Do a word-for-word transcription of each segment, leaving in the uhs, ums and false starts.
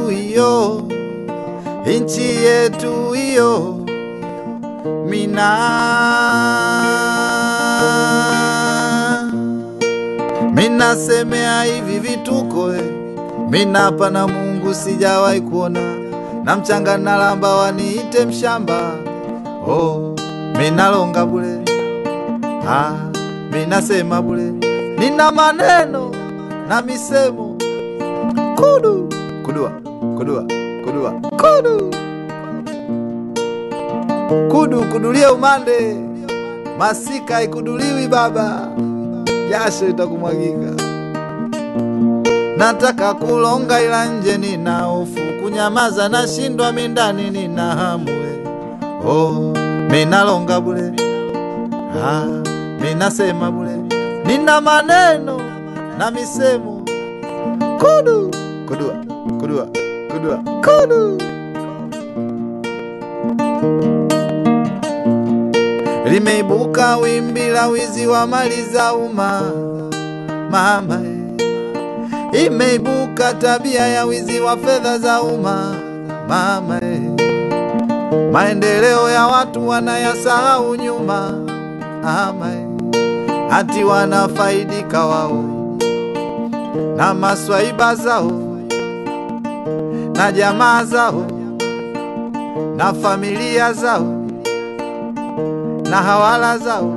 yetu hiyo, inchi yetu hiyo. Mina Mina semea hivi vituko eh. Mina hapa na Mungu sijawahi kuona, na mchanga na lamba waniite mshamba. Oh, mina longa bule, ah, mina sema bule. Nina maneno na misemo. Kudu, kudua, kudua, kudua, kudu. Kudu, kudulia umande. Masika ikuduliwi baba, jasho itakumwagika. Nataka kulonga ila nje nina hofu, kunyamaza na shindwa mindani nina hamu. Oh, mina longa bule, ah, mina sema bule. Nina maneno na misemo. Kudu, kudua, kudua, kudua, kudu. Limeibuka wimbi la wizi wa mali za umma mama, imeibuka tabia ya wizi wa fedha za umma mama. Maendeleo ya watu wanayasahau nyuma mama, hati wanafaidika wao na maswaiba zao na jamaa zao na familia zao na hawala zao.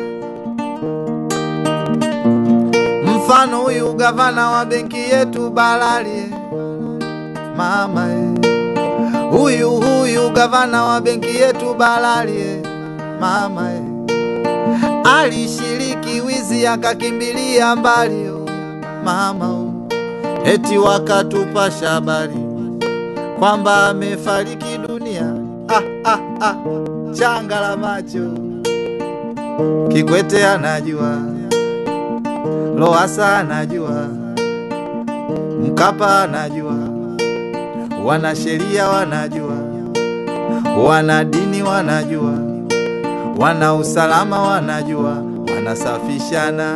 Mfano huyu gavana wa benki yetu Balali mama, huyu huyu gavana wa benki yetu Balali mama, alishiriki wizi akakimbilia mbali mama, eti wakatupasha habari kwamba amefariki dunia. Ah, ah, ah, changa la macho. Kikwete anajua, Lowassa anajua, Mkapa anajua, wanasheria wanajua, wanadini wanajua, wana usalama wanajua, wanasafishana.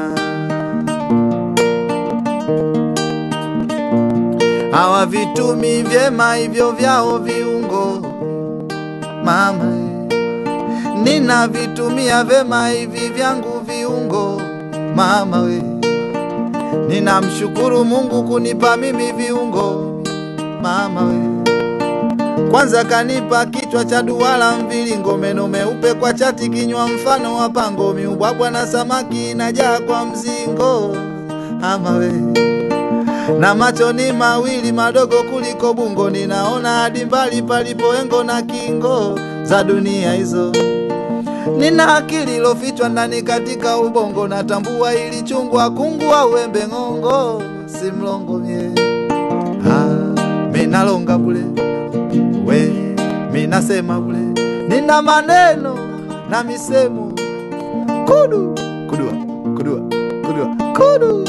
Hawa vitumi vyema hivyo vyao viungo mama, nina vitumia vyema hivi vyangu viungo mama we. Nina mshukuru Mungu kunipa mimi viungo mama we. Kwanza kanipa kichwa cha duara mviringo, meno meupe kwa chati, kinywa mfano wa pango, miubwabwa na samaki inajaa kwa mzingo mama we. Na macho ni mawili madogo kuliko bungo, ninaona hadi mbali palipo engo na kingo za dunia hizo. Nina akili ilofichwa ndani katika ubongo, natambua ili chungwa kungu au wembe ngongo, si mlongo mie. Ah, mina longa bule, we, mina sema bule. Nina maneno na misemo. Kudu, kudua, kudua, kudua, kudu.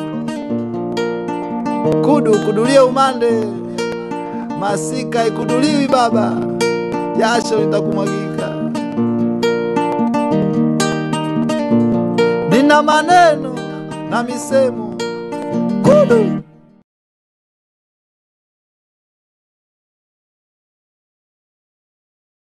Kudu, kudulia umande. Masika ikuduliwi baba, jasho itakumwagika. Nina maneno na misemo. Kudu.